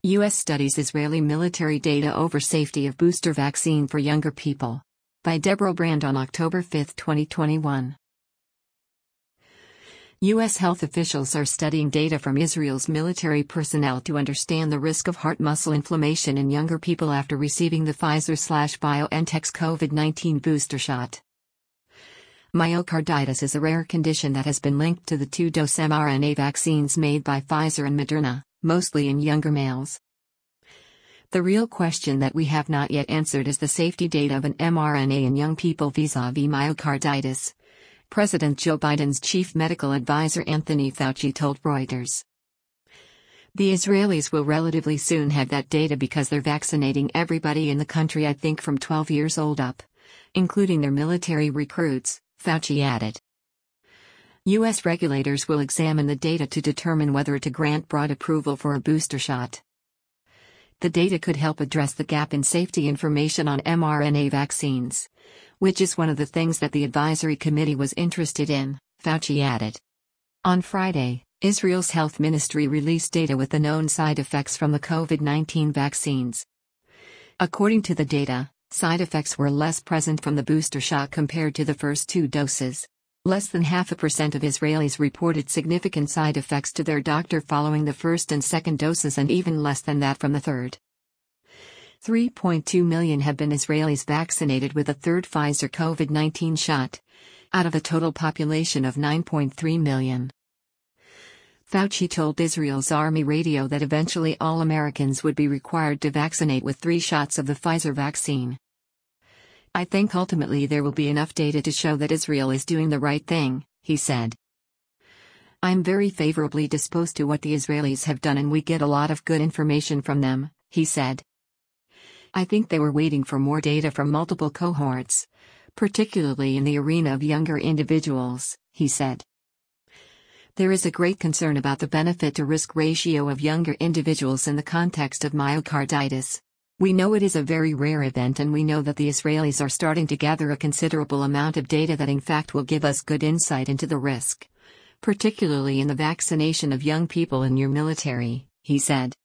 U.S. studies Israeli military data over safety of booster vaccine for younger people. By Deborah Brand on October 5, 2021. U.S. health officials are studying data from Israel's military personnel to understand the risk of heart muscle inflammation in younger people after receiving the Pfizer/BioNTech's COVID-19 booster shot. Myocarditis is a rare condition that has been linked to the two-dose mRNA vaccines made by Pfizer and Moderna, mostly in younger males. The real question that we have not yet answered is the safety data of an mRNA in young people vis-à-vis myocarditis, President Joe Biden's chief medical advisor Anthony Fauci told Reuters. The Israelis will relatively soon have that data because they're vaccinating everybody in the country, I think from 12 years old up, including their military recruits, Fauci added. U.S. regulators will examine the data to determine whether to grant broad approval for a booster shot. The data could help address the gap in safety information on mRNA vaccines, which is one of the things that the advisory committee was interested in, Fauci added. On Friday, Israel's health ministry released data with the known side effects from the COVID-19 vaccines. According to the data, side effects were less present from the booster shot compared to the first two doses. Less than 0.5% of Israelis reported significant side effects to their doctor following the first and second doses, and even less than that from the third. 3.2 million have been Israelis vaccinated with a third Pfizer COVID-19 shot, out of a total population of 9.3 million. Fauci told Israel's Army radio that eventually all Americans would be required to vaccinate with 3 shots of the Pfizer vaccine. I think ultimately there will be enough data to show that Israel is doing the right thing, he said. I'm very favorably disposed to what the Israelis have done and we get a lot of good information from them, he said. I think they were waiting for more data from multiple cohorts, particularly in the arena of younger individuals, he said. There is a great concern about the benefit-to-risk ratio of younger individuals in the context of myocarditis. We know it is a very rare event, and we know that the Israelis are starting to gather a considerable amount of data that in fact will give us good insight into the risk, particularly in the vaccination of young people in your military, he said.